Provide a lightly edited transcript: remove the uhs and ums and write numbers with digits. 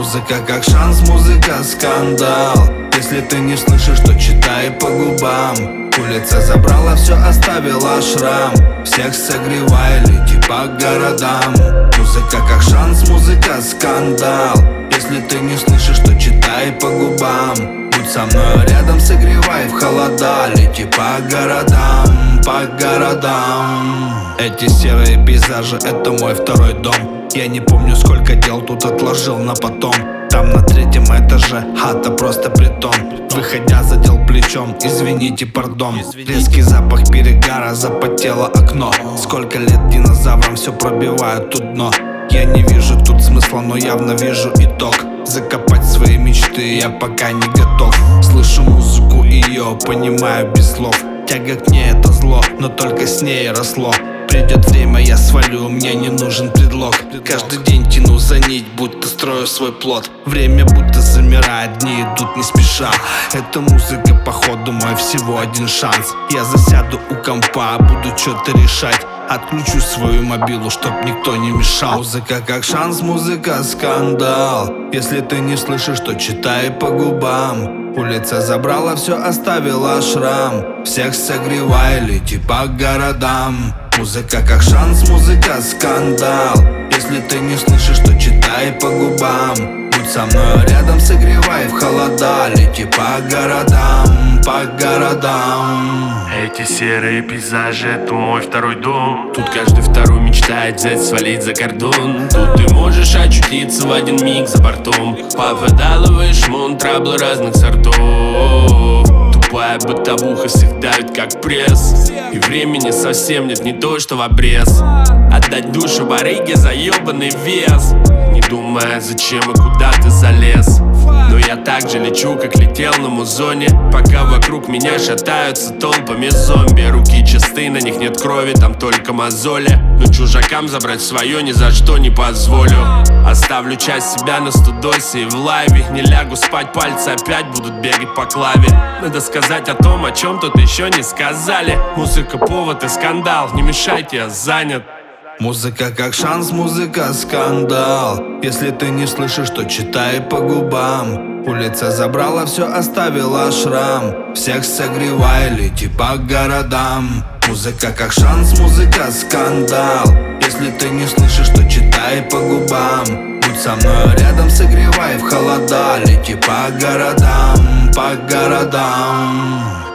Музыка как шанс, музыка скандал. Если ты не слышишь, то читай по губам. Улица забрала все, оставила шрам. Всех согревай, лети по городам. Музыка как шанс, музыка скандал. Если ты не слышишь, то читай по губам. Будь со мной рядом, согревай в холода. Лети по городам, по городам. Эти серые пейзажи — это мой второй дом. Я не помню, сколько дел тут отложил на потом. Там на третьем этаже хата, просто притон. Выходя, задел плечом, извините, пардон. Резкий запах перегара, запотело окно. Сколько лет динозаврам все пробивают тут дно. Я не вижу тут смысла, но явно вижу итог. Закопать свои мечты я пока не готов. Слышу музыку, ее понимаю без слов. Тяга к ней — это зло, но только с ней росло. Придет время, я свалю, мне не нужен предлог. Каждый день тяну за нить, будто строю свой плод. Время будто замирает, дни идут не спеша. Эта музыка, походу, мой всего один шанс. Я засяду у компа, буду что-то решать. Отключу свою мобилу, чтоб никто не мешал. Музыка как шанс, музыка скандал. Если ты не слышишь, то читай по губам. Улица забрала все, оставила шрам. Всех согревай, лети по городам. Музыка как шанс, музыка скандал. Если ты не слышишь, то читай по губам. Будь со мной рядом, согревай в холода. Лети по городам, по городам. Эти серые пейзажи — это мой второй дом. Тут каждый второй мечтает взять, свалить за кордон. Тут ты можешь очутиться в один миг за бортом. Попадалываешь мон, траблы разных сортов. Тупая бытовуха всех давит как пресс. И времени совсем нет, не то что в обрез. Отдать душу барыге за ебаный вес, не думая, зачем и куда ты залез. Но я так же лечу, как летел на музоне. Пока вокруг меня шатаются толпами зомби. Руки чисты, на них нет крови, там только мозоли. Но чужакам забрать свое ни за что не позволю. Оставлю часть себя на студосе и в лайве. Не лягу спать, пальцы опять будут бегать по клаве. Надо сказать о том, о чем тут еще не сказали. Музыка — повод и скандал, не мешайте, я занят. Музыка как шанс, музыка скандал. Если ты не слышишь, то читай по губам. Улица забрала все, оставила шрам. Всех согревай, лети по городам. Музыка как шанс, музыка скандал. Если ты не слышишь, то читай по губам. Будь со мной рядом, согревай в холода. Лети по городам, по городам.